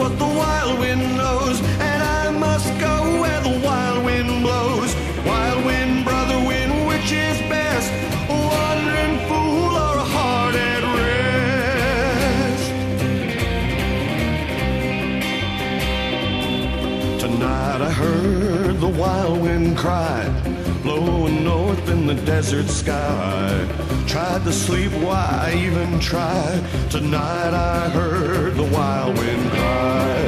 what the wild wind knows, and I must go where the wild wind blows. Wild wind, brother wind, which is best? A wandering fool or a heart at rest? Tonight I heard the wild wind cry, blowing north in the desert sky. Tried to sleep, why even try? Tonight I heard the wild wind cry.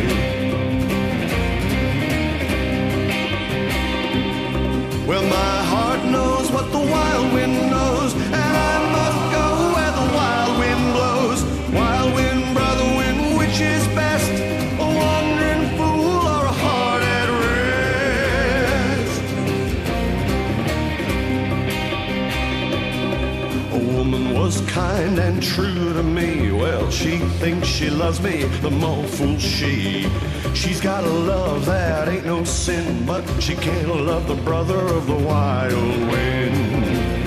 Well, my heart knows what the wild wind knows, and I must go where the wild wind blows. Wild wind, brother wind, which is best? A wandering fool or a heart at rest? A woman was kind and true to me. Well, she thinks she loves me, the more fool she. She's got a love that ain't no sin, but she can't love the brother of the wild wind.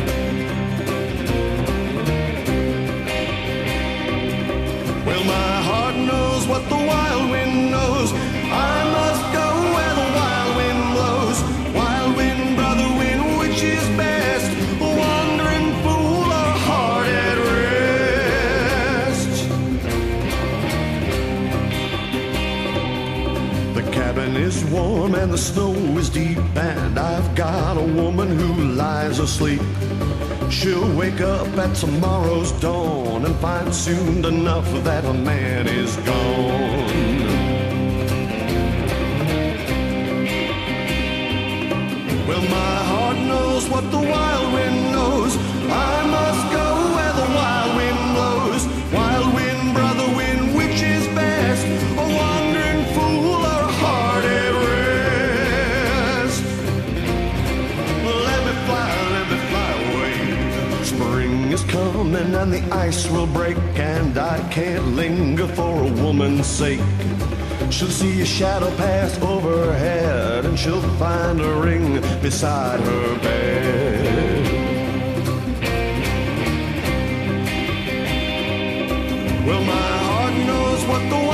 Well, my heart knows what the wild wind knows. I must go where the wild wind blows. Wild wind, brother wind, which is best? A wandering fool or a heart at rest? The cabin is warm and the snow is deep, and I've got a woman who lies asleep. She'll wake up at tomorrow's dawn and find soon enough that a man is gone. Well, my heart knows what the wild wind knows. I must go where the wild wind blows. Wild wind, brother wind, which is best? A wandering fool or a heart at rest? Let me fly away. Spring is coming and the ice will break, and I can't linger for a woman's sake. She'll see a shadow pass overhead, and she'll find a ring beside her bed. Well, my heart knows what the